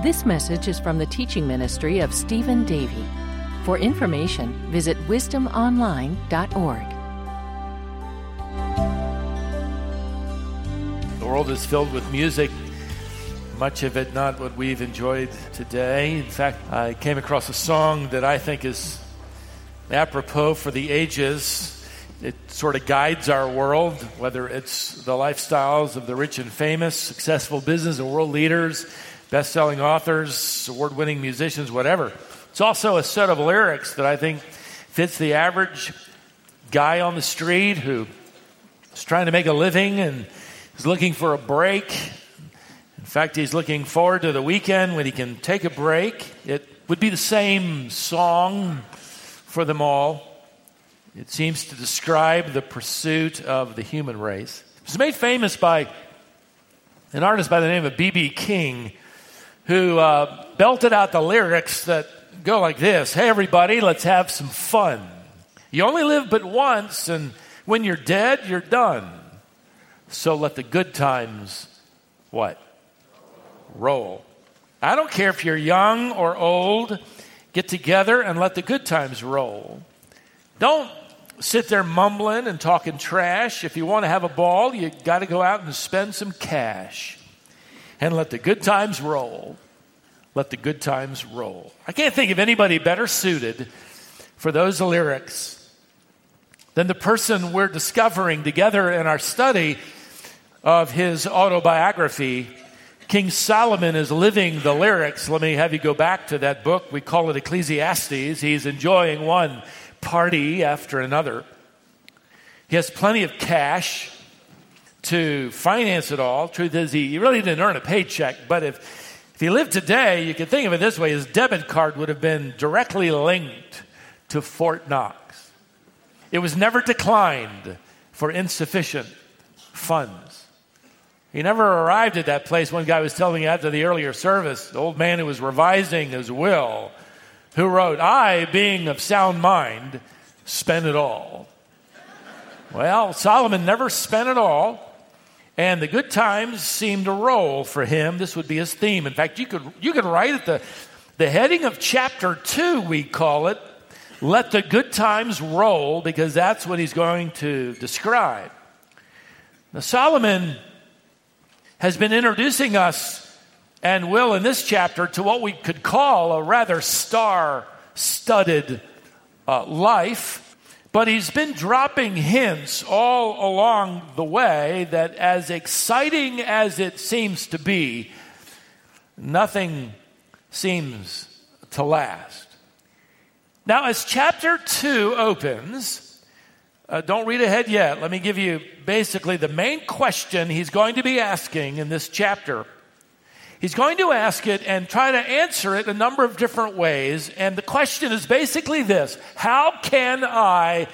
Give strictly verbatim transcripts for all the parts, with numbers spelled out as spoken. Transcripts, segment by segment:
This message is from the teaching ministry of Stephen Davey. For information, visit wisdom online dot org. The world is filled with music, much of it not what we've enjoyed today. In fact, I came across a song that I think is apropos for the ages. It sort of guides our world, whether it's the lifestyles of the rich and famous, successful business and world leaders, best-selling authors, award-winning musicians, whatever. It's also a set of lyrics that I think fits the average guy on the street who is trying to make a living and is looking for a break. In fact, he's looking forward to the weekend when he can take a break. It would be the same song for them all. It seems to describe the pursuit of the human race. It was made famous by an artist by the name of B B King, who uh, belted out the lyrics that go like this: "Hey everybody, let's have some fun. You only live but once, and when you're dead, you're done. So let the good times, what? Roll." I don't care if you're young or old, get together and let the good times roll. Don't sit there mumbling and talking trash. If you want to have a ball, you got to go out and spend some cash. And let the good times roll. Let the good times roll. I can't think of anybody better suited for those lyrics than the person we're discovering together in our study of his autobiography. King Solomon is living the lyrics. Let me have you go back to that book. We call it Ecclesiastes. He's enjoying one party after another. He has plenty of cash to finance it all. Truth is, he really didn't earn a paycheck, but if, if he lived today, you could think of it this way: his debit card would have been directly linked to Fort Knox. It was never declined for insufficient funds. He never arrived at that place. One guy was telling me after the earlier service, the old man who was revising his will, who wrote, "I, being of sound mind, spent it all." Well, Solomon never spent it all, and the good times seemed to roll for him. This would be his theme. In fact, you could you could write at the, the heading of chapter two, we call it, "Let the good times roll," because that's what he's going to describe. Now, Solomon has been introducing us, and will in this chapter, to what we could call a rather star-studded uh, life. But he's been dropping hints all along the way that, as exciting as it seems to be, nothing seems to last. Now, as chapter two opens, uh, don't read ahead yet. Let me give you basically the main question he's going to be asking in this chapter. He's going to ask it and try to answer it a number of different ways. And the question is basically this: how can I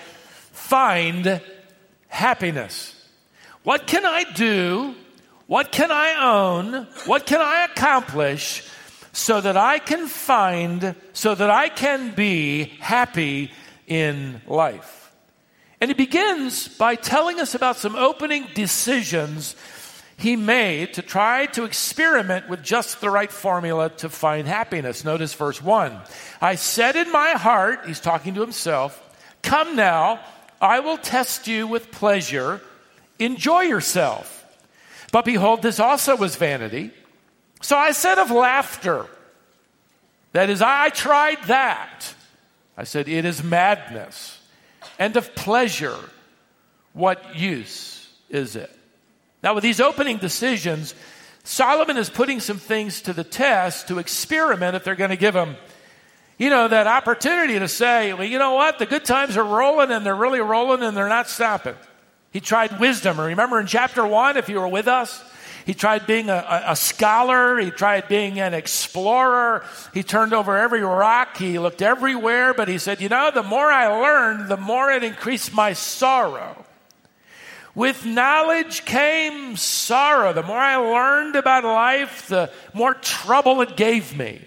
find happiness? What can I do? What can I own? What can I accomplish so that I can find, so that I can be happy in life? And he begins by telling us about some opening decisions he made to try to experiment with just the right formula to find happiness. Notice verse one. "I said in my heart," he's talking to himself, "come now, I will test you with pleasure. Enjoy yourself. But behold, this also was vanity. So I said of laughter," that is, I tried that. "I said, it is madness. And of pleasure, what use is it?" Now, with these opening decisions, Solomon is putting some things to the test to experiment if they're going to give him, you know, that opportunity to say, well, you know what? The good times are rolling, and they're really rolling, and they're not stopping. He tried wisdom. Remember in chapter one, if you were with us, he tried being a, a, a scholar. He tried being an explorer. He turned over every rock. He looked everywhere, but he said, you know, the more I learned, the more it increased my sorrow. With knowledge came sorrow. The more I learned about life, the more trouble it gave me.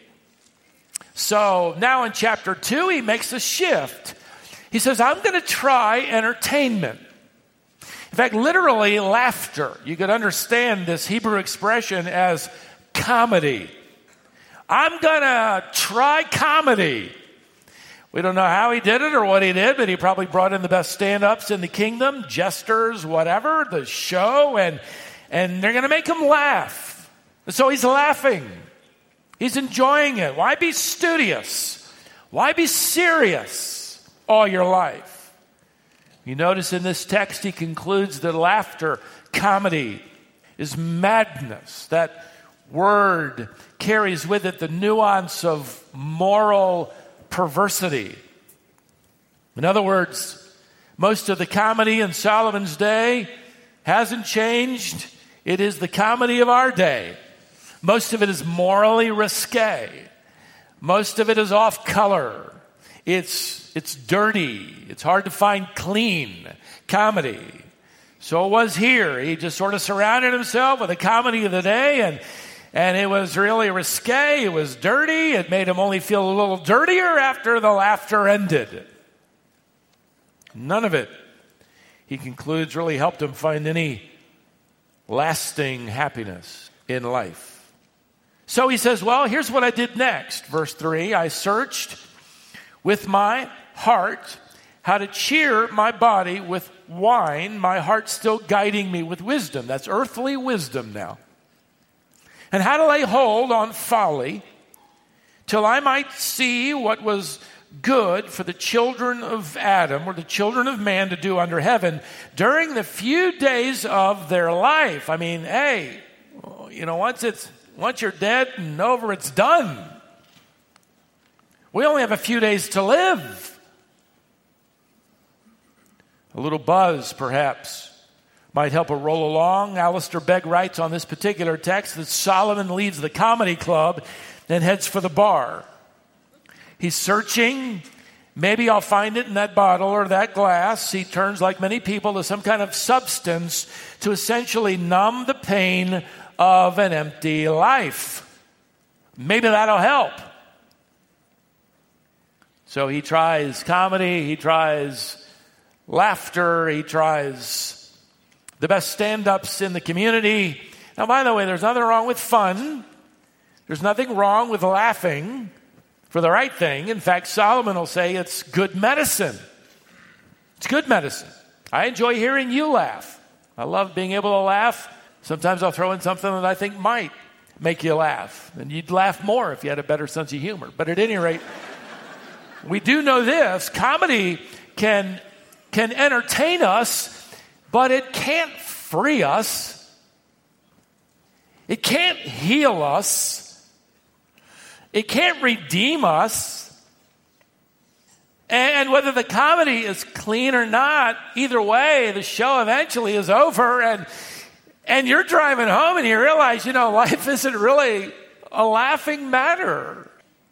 So now in chapter two, he makes a shift. He says, I'm going to try entertainment. In fact, literally laughter. You could understand this Hebrew expression as comedy. I'm going to try comedy. We don't know how he did it or what he did, but he probably brought in the best stand-ups in the kingdom, jesters, whatever, the show, and, and they're going to make him laugh. And so he's laughing. He's enjoying it. Why be studious? Why be serious all your life? You notice in this text he concludes that laughter, comedy, is madness. That word carries with it the nuance of moral perversity. In other words, most of the comedy in Solomon's day hasn't changed. It is the comedy of our day. Most of it is morally risque. Most of it is off color. It's, it's dirty. It's hard to find clean comedy. So it was here. He just sort of surrounded himself with the comedy of the day, and And it was really risque. It was dirty. It made him only feel a little dirtier after the laughter ended. None of it, he concludes, really helped him find any lasting happiness in life. So he says, well, here's what I did next. Verse three, I searched with my heart how to cheer my body with wine, my heart still guiding me with wisdom. That's earthly wisdom now. And how to lay hold on folly, till I might see what was good for the children of Adam, or the children of man, to do under heaven during the few days of their life. I mean, hey, you know, once it's once you're dead and over, it's done. We only have a few days to live. A little buzz, perhaps, might help it roll along. Alistair Begg writes on this particular text that Solomon leaves the comedy club and heads for the bar. He's searching. Maybe I'll find it in that bottle or that glass. He turns, like many people, to some kind of substance to essentially numb the pain of an empty life. Maybe that'll help. So he tries comedy. He tries laughter. He tries the best stand-ups in the community. Now, by the way, there's nothing wrong with fun. There's nothing wrong with laughing for the right thing. In fact, Solomon will say it's good medicine. It's good medicine. I enjoy hearing you laugh. I love being able to laugh. Sometimes I'll throw in something that I think might make you laugh. And you'd laugh more if you had a better sense of humor. But at any rate, we do know this. Comedy can, can entertain us, but it can't free us. It can't heal us. It can't redeem us. And whether the comedy is clean or not, either way, the show eventually is over, and and you're driving home and you realize, you know, life isn't really a laughing matter.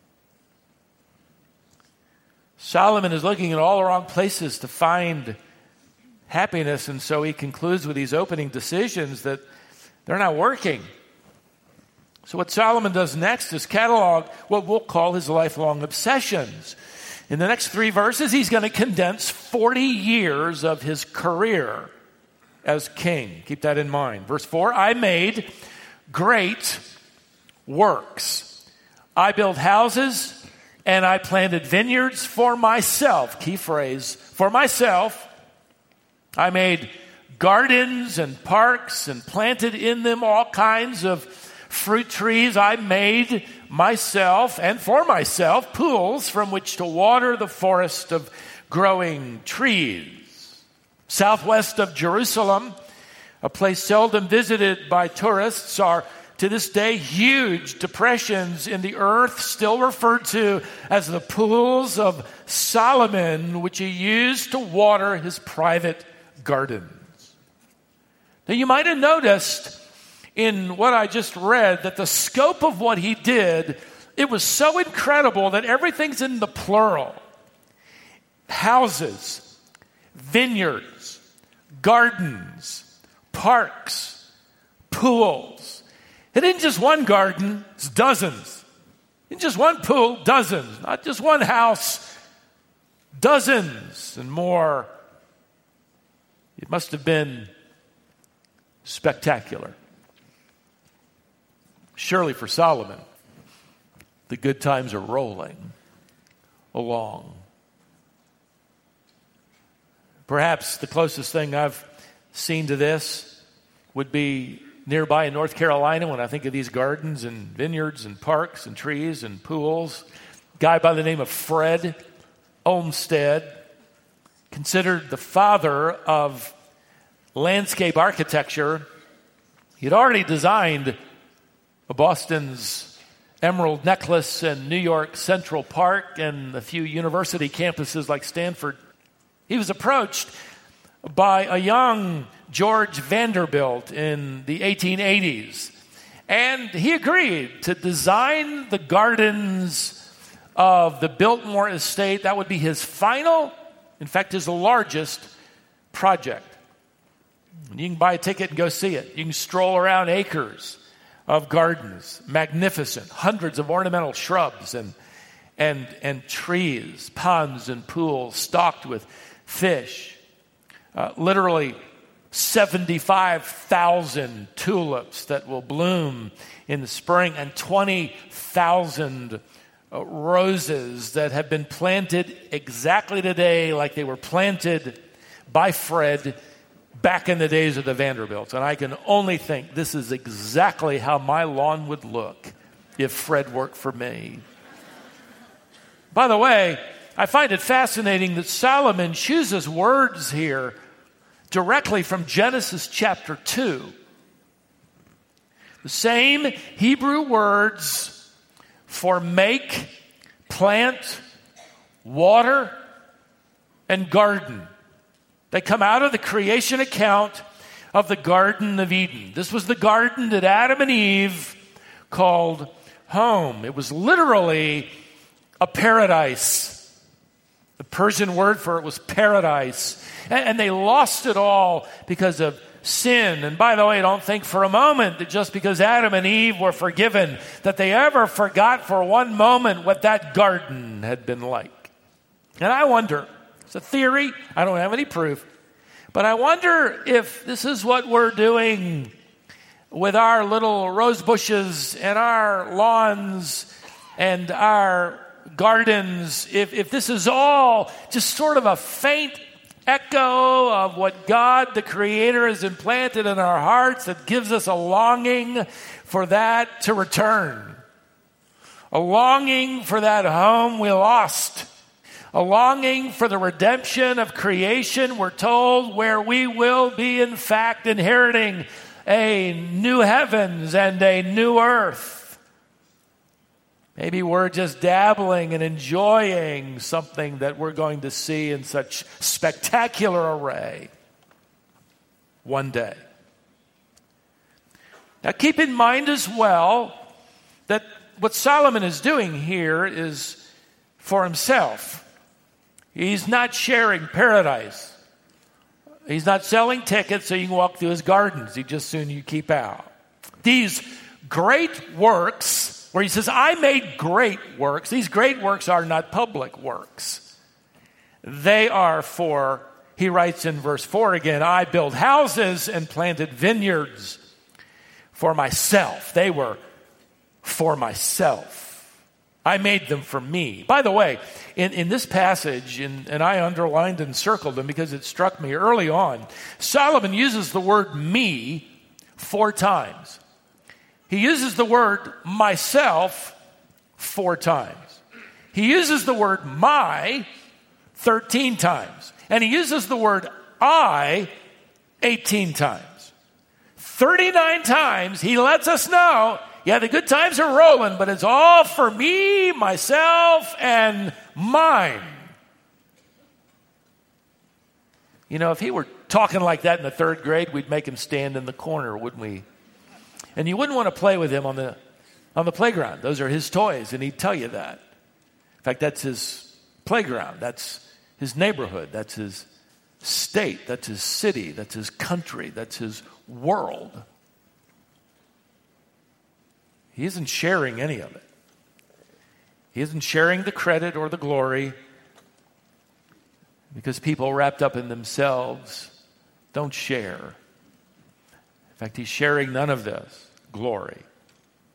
Solomon is looking in all the wrong places to find happiness, and so he concludes with these opening decisions that they're not working. So what Solomon does next is catalog what we'll call his lifelong obsessions. In the next three verses, he's going to condense forty years of his career as king. Keep that in mind. Verse four, I made great works. I built houses and I planted vineyards for myself. Key phrase, for myself. I made gardens and parks and planted in them all kinds of fruit trees. I made myself and for myself pools from which to water the forest of growing trees. Southwest of Jerusalem, a place seldom visited by tourists, are to this day huge depressions in the earth, still referred to as the pools of Solomon, which he used to water his private gardens. Now, you might have noticed in what I just read that the scope of what he did, it was so incredible that everything's in the plural. Houses, vineyards, gardens, parks, pools. It isn't just one garden, it's dozens. It isn't just one pool, dozens. Not just one house, dozens and more. It must have been spectacular. Surely for Solomon. the good times are rolling along. Perhaps the closest thing I've seen to this would be nearby in North Carolina when I think of these gardens and vineyards and parks and trees and pools. A guy by the name of Fred Olmsted, considered the father of landscape architecture. He'd already designed Boston's Emerald Necklace and New York Central Park and a few university campuses like Stanford. He was approached by a young George Vanderbilt in the eighteen eighties, and he agreed to design the gardens of the Biltmore Estate. That would be his final, in fact, his largest project. You can buy a ticket and go see it. You can stroll around acres of gardens, magnificent, hundreds of ornamental shrubs and and and trees, ponds and pools stocked with fish. Uh, literally seventy-five thousand tulips that will bloom in the spring, and twenty thousand uh, roses that have been planted exactly today like they were planted by Fred back in the days of the Vanderbilts. And I can only think this is exactly how my lawn would look if Fred worked for me. By the way, I find it fascinating that Solomon chooses words here directly from Genesis chapter two. The same Hebrew words for make, plant, water, and garden. They come out of the creation account of the Garden of Eden. This was the garden that Adam and Eve called home. It was literally a paradise. The Persian word for it was paradise. And they lost it all because of sin. And by the way, don't think for a moment that just because Adam and Eve were forgiven, that they ever forgot for one moment what that garden had been like. And I wonder, it's a theory, I don't have any proof, but I wonder if this is what we're doing with our little rose bushes and our lawns and our gardens, if, if this is all just sort of a faint echo of what God, the Creator, has implanted in our hearts that gives us a longing for that to return. A longing for that home we lost. A longing for the redemption of creation, we're told, where we will be, in fact, inheriting a new heavens and a new earth. Maybe we're just dabbling and enjoying something that we're going to see in such spectacular array one day. Now, keep in mind as well that what Solomon is doing here is for himself. He's not sharing paradise. He's not selling tickets so you can walk through his gardens. He just soon you keep out. These great works, where he says, I made great works. These great works are not public works. They are for, he writes in verse four again, I built houses and planted vineyards for myself. They were for myself. I made them for me. By the way, in, in this passage, in, and I underlined and circled them because it struck me early on, Solomon uses the word me four times. He uses the word myself four times. He uses the word my thirteen times. And he uses the word I eighteen times. thirty-nine times he lets us know, yeah, the good times are rolling, but it's all for me, myself, and mine. You know, if he were talking like that in the third grade, we'd make him stand in the corner, wouldn't we? And you wouldn't want to play with him on the on the playground. Those are his toys, and he'd tell you that. In fact, that's his playground. That's his neighborhood. That's his state. That's his city. That's his country. That's his world. He isn't sharing any of it. He isn't sharing the credit or the glory because people wrapped up in themselves don't share. In fact, he's sharing none of this glory.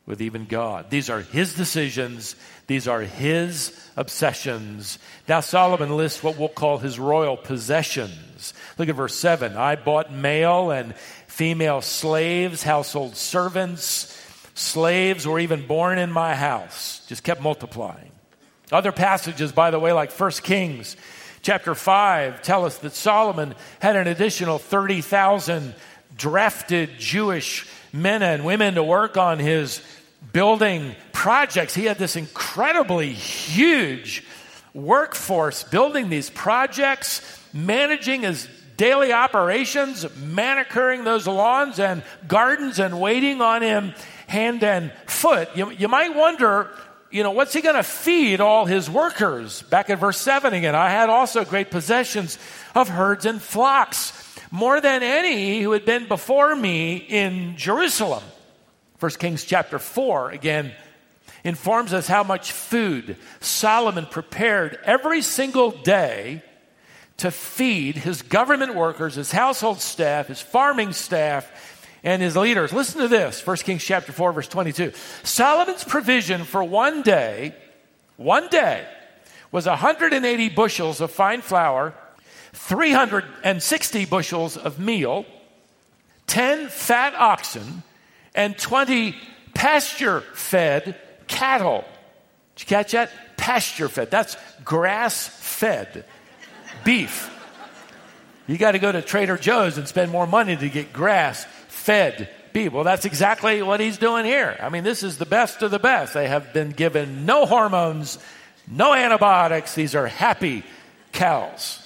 with even God. These are his decisions. These are his obsessions. Now Solomon lists what we'll call his royal possessions. Look at verse seven. I bought male and female slaves, household servants, slaves were even born in my house. Just kept multiplying. Other passages, by the way, like First Kings chapter five, tell us that Solomon had an additional thirty thousand drafted Jewish men and women to work on his building projects. He had this incredibly huge workforce building these projects, managing his daily operations, manicuring those lawns and gardens and waiting on him hand and foot. You, you might wonder, you know, what's he going to feed all his workers? Back at verse seven again, I had also great possessions of herds and flocks, more than any who had been before me in Jerusalem. First Kings chapter four, again, informs us how much food Solomon prepared every single day to feed his government workers, his household staff, his farming staff, and his leaders. Listen to this, First Kings chapter four, verse twenty-two. Solomon's provision for one day, one day, was one hundred eighty bushels of fine flour, three hundred sixty bushels of meal, ten fat oxen, and twenty pasture-fed cattle. Did you catch that? Pasture-fed. That's grass-fed beef. You got to go to Trader Joe's and spend more money to get grass-fed beef. Well, that's exactly what he's doing here. I mean, this is the best of the best. They have been given no hormones, no antibiotics. These are happy cows.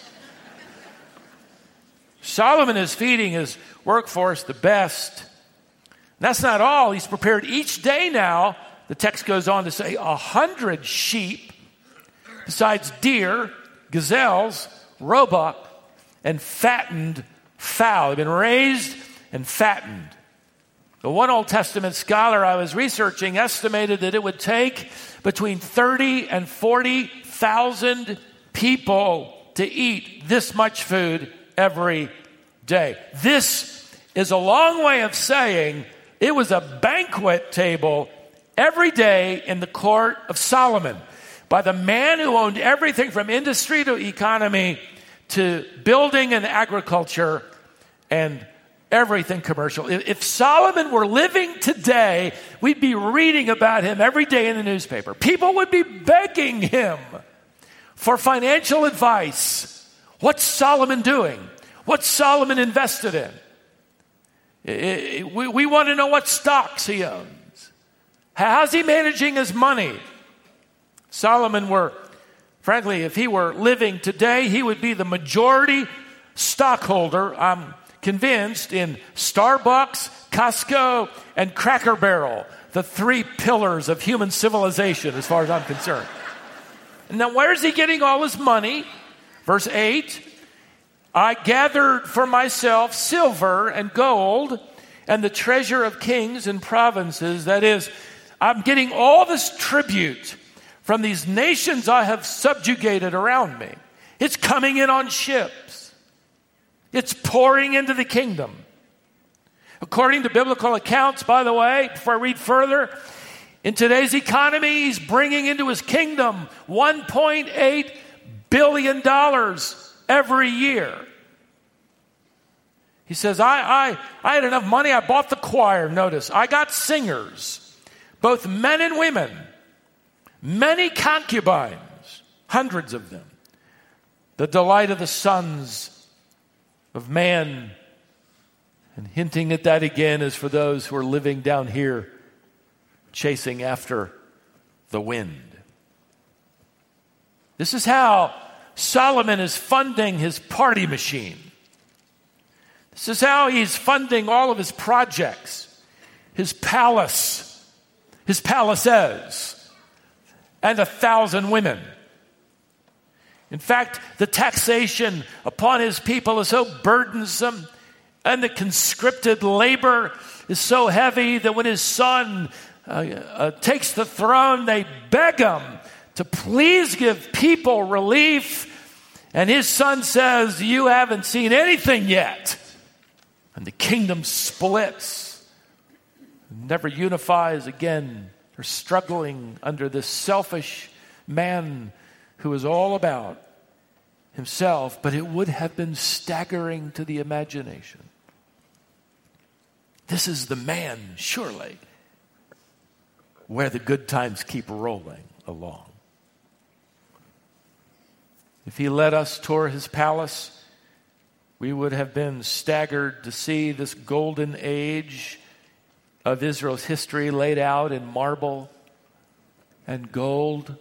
Solomon is feeding his workforce the best. That's not all. He's prepared each day now, the text goes on to say, a hundred sheep, besides deer, gazelles, roebuck, and fattened fowl. They've been raised and fattened. The one Old Testament scholar I was researching estimated that it would take between thirty and forty thousand people to eat this much food every day. This is a long way of saying it was a banquet table every day in the court of Solomon by the man who owned everything from industry to economy to building and agriculture and everything commercial. If Solomon were living today, we'd be reading about him every day in the newspaper. People would be begging him for financial advice. What's Solomon doing? What's Solomon invested in? We, we want to know what stocks he owns. How's he managing his money? Solomon were, frankly, if he were living today, he would be the majority stockholder, I'm convinced, in Starbucks, Costco, and Cracker Barrel, the three pillars of human civilization as far as I'm concerned. Now, where's he getting all his money? Verse eight, I gathered for myself silver and gold and the treasure of kings and provinces. That is, I'm getting all this tribute from these nations I have subjugated around me. It's coming in on ships. It's pouring into the kingdom. According to biblical accounts, by the way, before I read further, in today's economy, he's bringing into his kingdom one point eight billion dollars every year. He says, I, I, I had enough money, I bought the choir. Notice, I got singers, both men and women, many concubines, hundreds of them. The delight of the sons of man. And hinting at that again is for those who are living down here, chasing after the wind. This is how Solomon is funding his party machine. This is how he's funding all of his projects, his palace, his palaces, and a thousand women. In fact, the taxation upon his people is so burdensome, and the conscripted labor is so heavy that when his son uh, uh, takes the throne, they beg him to please give people relief. And his son says, you haven't seen anything yet. And the kingdom splits. never unifies again. They're struggling under this selfish man who is all about himself, but it would have been staggering to the imagination. This is the man, surely, where the good times keep rolling along. If he led us toward his palace, we would have been staggered to see this golden age of Israel's history laid out in marble and gold,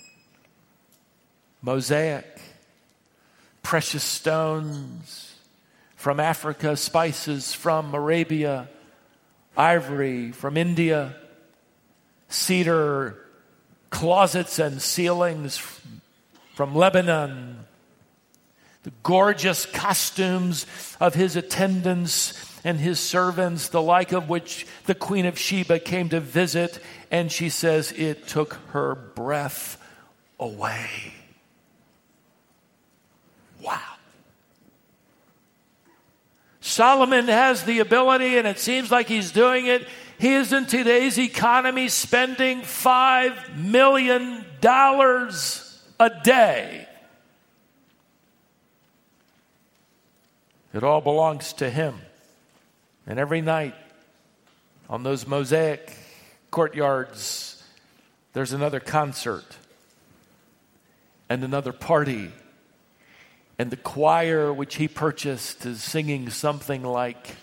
mosaic, precious stones from Africa, spices from Arabia, ivory from India, cedar closets and ceilings from Lebanon, the gorgeous costumes of his attendants and his servants, the like of which the Queen of Sheba came to visit, and she says it took her breath away. Wow. Solomon has the ability, and it seems like he's doing it. He is in today's economy spending five million dollars a day. It all belongs to him. And every night on those mosaic courtyards, there's another concert and another party. And the choir which he purchased is singing something like,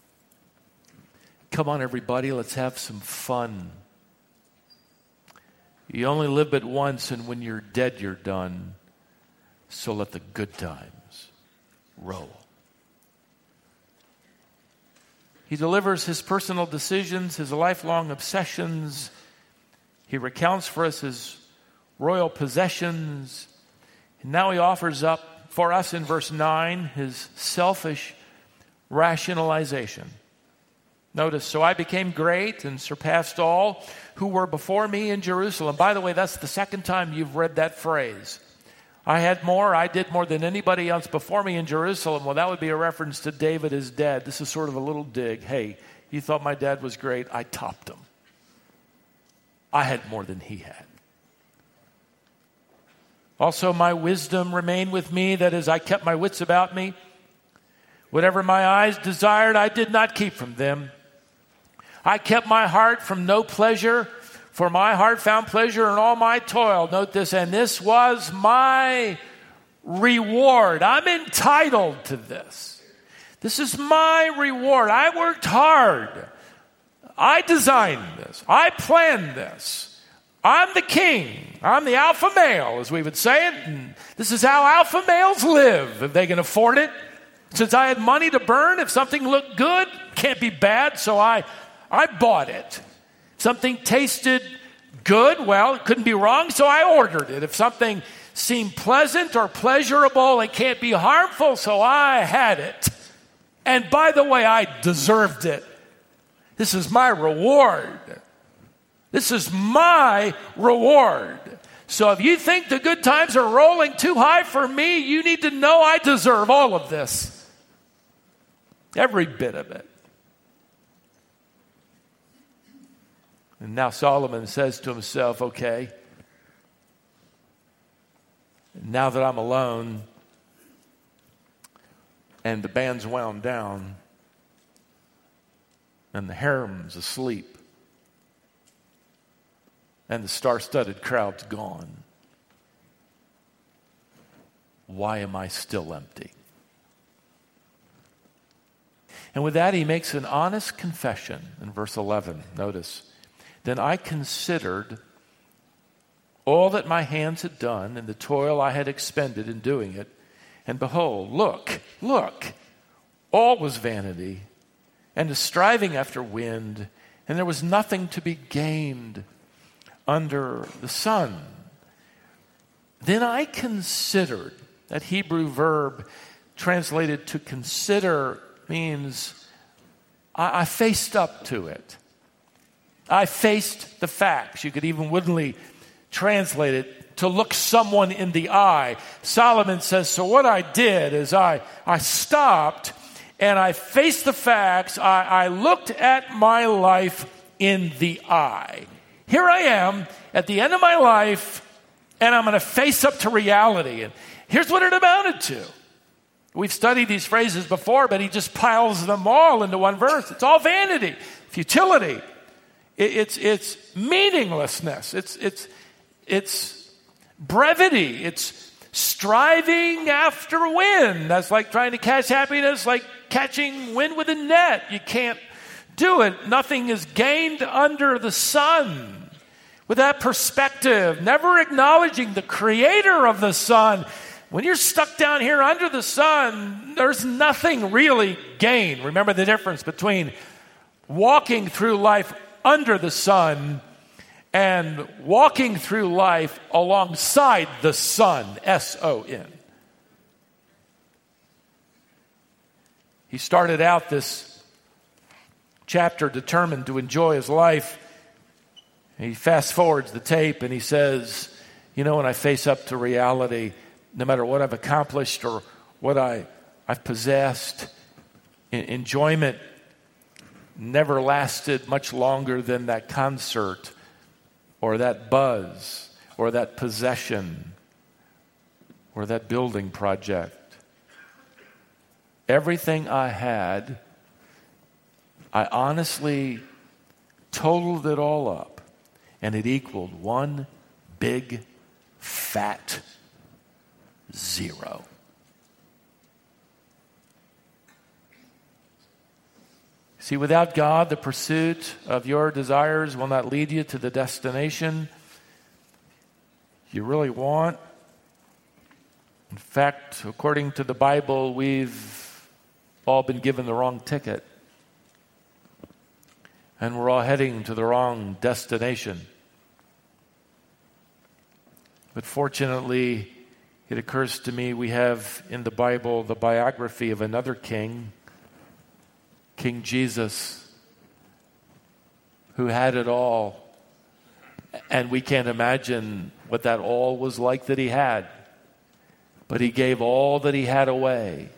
"Come on, everybody, let's have some fun. You only live but once, and when you're dead, you're done. So let the good times roll." He delivers his personal decisions, his lifelong obsessions. He recounts for us his royal possessions. And now he offers up for us in verse nine his selfish rationalization. Notice, "So I became great and surpassed all who were before me in Jerusalem." By the way, that's the second time you've read that phrase. I had more, I did more than anybody else before me in Jerusalem. Well, that would be a reference to David, his dad. This is sort of a little dig. Hey, you thought my dad was great? I topped him. I had more than he had. "Also, my wisdom remained with me. That is, I kept my wits about me. Whatever my eyes desired, I did not keep from them. I kept my heart from no pleasure, for my heart found pleasure in all my toil." Note this, "and this was my reward." I'm entitled to this. This is my reward. I worked hard. I designed this. I planned this. I'm the king. I'm the alpha male, as we would say it. And this is how alpha males live, if they can afford it. Since I had money to burn, if something looked good, can't be bad, so I, I bought it. Something tasted good, well, it couldn't be wrong, so I ordered it. If something seemed pleasant or pleasurable, it can't be harmful, so I had it. And by the way, I deserved it. This is my reward. This is my reward. So if you think the good times are rolling too high for me, you need to know I deserve all of this. Every bit of it. And now Solomon says to himself, okay, now that I'm alone and the band's wound down and the harem's asleep and the star-studded crowd's gone, why am I still empty? And with that, he makes an honest confession in verse eleven. Notice, "Then I considered all that my hands had done and the toil I had expended in doing it. And behold, look, look, all was vanity and a striving after wind, and there was nothing to be gained under the sun. Then I considered," that Hebrew verb translated to consider means I, I faced up to it. I faced the facts. You could even woodenly translate it to look someone in the eye. Solomon says, so what I did is I, I stopped and I faced the facts. I, I looked at my life in the eye. Here I am at the end of my life, and I'm going to face up to reality. And here's what it amounted to. We've studied these phrases before, but he just piles them all into one verse. It's all vanity, futility. It, it's it's meaninglessness. It's it's it's brevity. It's striving after wind. That's like trying to catch happiness, like catching wind with a net. You can't do it. Nothing is gained under the sun. With that perspective, never acknowledging the creator of the sun. When you're stuck down here under the sun, there's nothing really gained. Remember the difference between walking through life under the sun and walking through life alongside the sun, S O N. He started out this chapter determined to enjoy his life. He fast forwards the tape and he says, you know, when I face up to reality, no matter what I've accomplished or what I, I've possessed, enjoyment never lasted much longer than that concert or that buzz or that possession or that building project. Everything I had, I honestly totaled it all up. And it equaled one big, fat zero. See, without God, the pursuit of your desires will not lead you to the destination you really want. In fact, according to the Bible, we've all been given the wrong ticket. And we're all heading to the wrong destination. But fortunately, it occurs to me we have in the Bible the biography of another king, King Jesus, who had it all. And we can't imagine what that all was like that he had. But he gave all that he had away.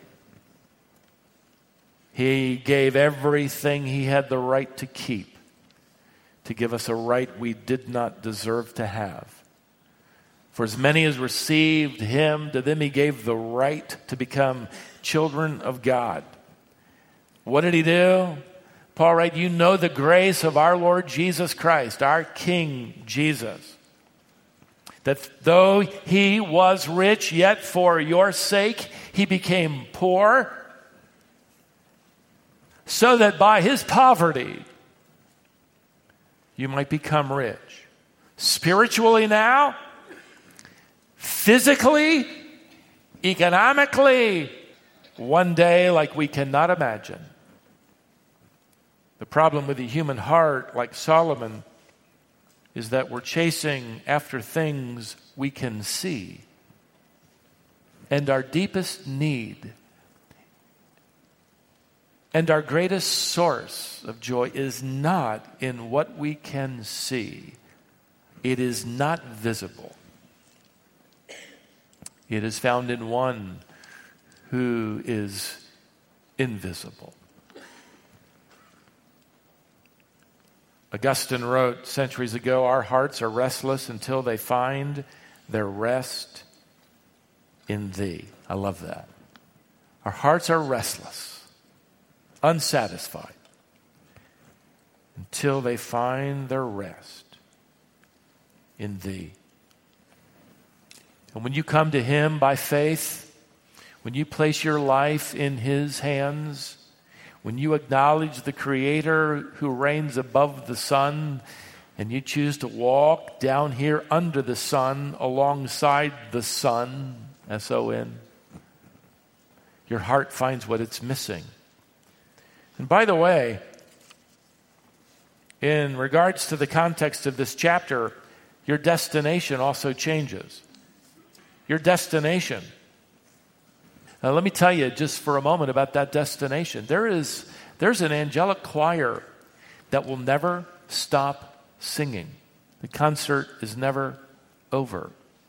He gave everything he had the right to keep, to give us a right we did not deserve to have. For as many as received him, to them he gave the right to become children of God. What did he do? Paul writes, you know the grace of our Lord Jesus Christ, our King Jesus, that though he was rich, yet for your sake he became poor, so that by his poverty you might become rich. Spiritually now, physically, economically, one day like we cannot imagine. The problem with the human heart, like Solomon, is that we're chasing after things we can see. And our deepest need and our greatest source of joy is not in what we can see. It is not visible. It is found in one who is invisible. Augustine wrote centuries ago, our hearts are restless until they find their rest in thee. I love that. Our hearts are restless, unsatisfied, until they find their rest in thee. And when you come to him by faith, when you place your life in his hands, when you acknowledge the Creator who reigns above the sun, and you choose to walk down here under the sun, alongside the sun, S O N, your heart finds what it's missing. And by the way, in regards to the context of this chapter, your destination also changes. Your destination. Now, let me tell you just for a moment about that destination. There is, there's an angelic choir that will never stop singing. The concert is never over.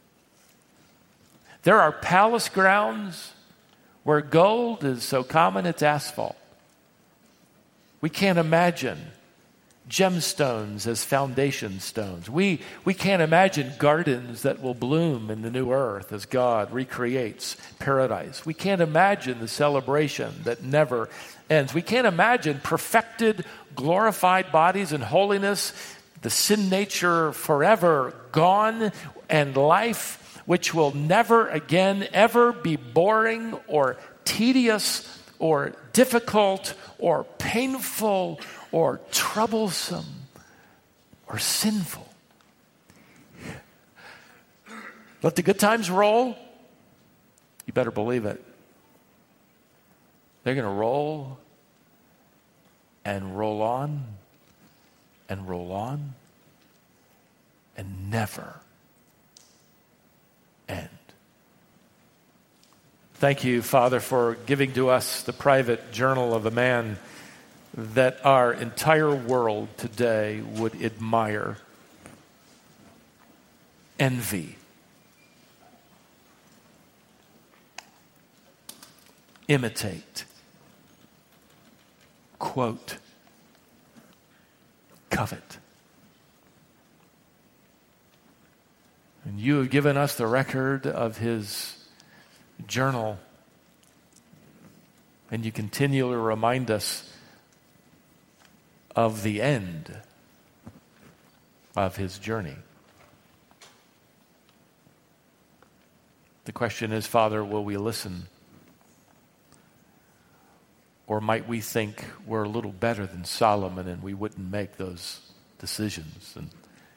There are palace grounds where gold is so common it's asphalt. We can't imagine gemstones as foundation stones. We, we can't imagine gardens that will bloom in the new earth as God recreates paradise. We can't imagine the celebration that never ends. We can't imagine perfected, glorified bodies in holiness, the sin nature forever gone, and life which will never again ever be boring or tedious or difficult or painful or troublesome or sinful. Let the good times roll. You better believe it. They're going to roll and roll on and roll on and never end. Thank you, Father, for giving to us the private journal of a man that our entire world today would admire, envy, imitate, quote, covet. And you have given us the record of his journal, and you continually remind us of the end of his journey. The question is, Father, will we listen? Or might we think we're a little better than Solomon and we wouldn't make those decisions, and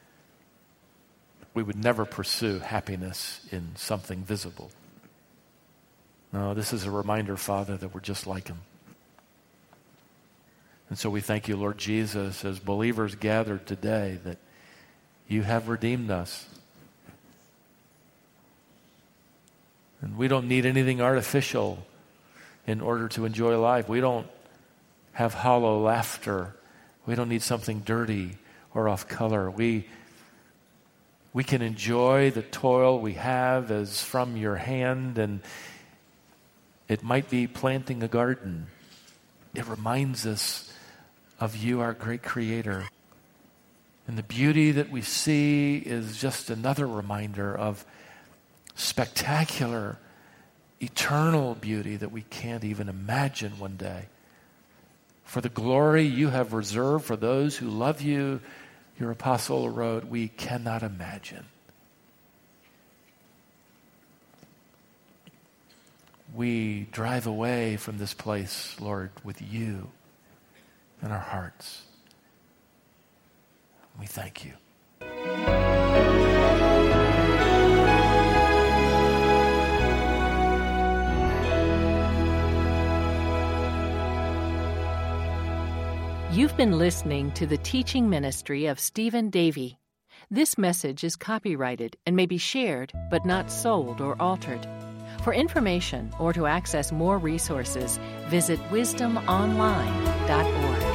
we would never pursue happiness in something visible? No, this is a reminder, Father, that we're just like him. And so we thank you, Lord Jesus, as believers gathered today, that you have redeemed us. And we don't need anything artificial in order to enjoy life. We don't have hollow laughter. We don't need something dirty or off color. We, we can enjoy the toil we have as from your hand, and it might be planting a garden. It reminds us of you, our great creator. And the beauty that we see is just another reminder of spectacular, eternal beauty that we can't even imagine one day. For the glory you have reserved for those who love you, your apostle wrote, we cannot imagine. We drive away from this place, Lord, with you in our hearts. We thank you. You've been listening to the teaching ministry of Stephen Davey. This message is copyrighted and may be shared, but not sold or altered. For information or to access more resources, visit wisdom online dot org.